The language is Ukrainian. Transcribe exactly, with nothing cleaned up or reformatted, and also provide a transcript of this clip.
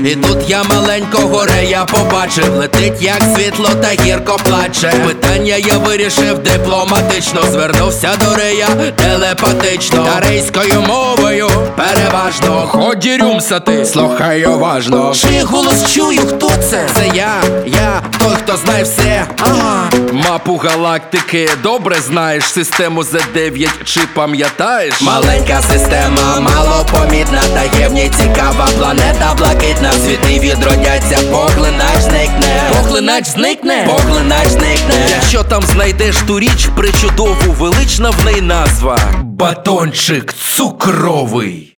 І тут я маленького рея побачив, летить як світло та гірко плаче. Питання я вирішив дипломатично, звернувся до рея телепатично, тарейською мовою переважно. Ході рюмсати, слухай уважно. Чий голос чую, хто це? Це я, я, той, хто знає все. Ага. Мапу галактики добре знаєш, систему зет дев'ять чи пам'ятаєш? Маленька система, малопомітна, таємні цікава планета блакитна. Світи відродяться, поглинач зникне. Поглинач зникне? Поглинач зникне. Якщо там знайдеш ту річ причудову, велична в неї назва — батончик цукровий.